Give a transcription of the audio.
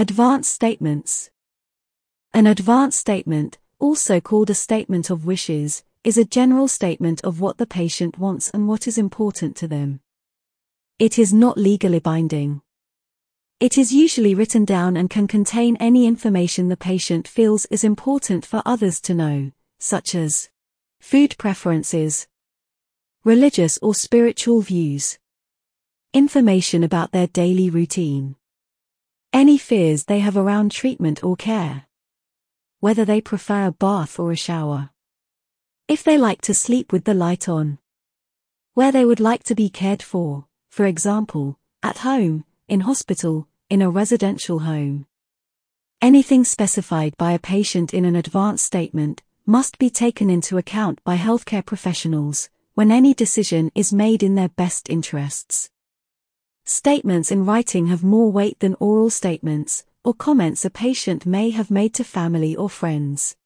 Advance statements. An advance statement, also called a statement of wishes, is a general statement of what the patient wants and what is important to them. It is not legally binding. It is usually written down and can contain any information the patient feels is important for others to know, such as food preferences, religious or spiritual views, information about their daily routine, any fears they have around treatment or care, whether they prefer a bath or a shower, if they like to sleep with the light on, where they would like to be cared for example, at home, in hospital, in a residential home. Anything specified by a patient in an advance statement must be taken into account by healthcare professionals when any decision is made in their best interests. Statements in writing have more weight than oral statements or comments a patient may have made to family or friends.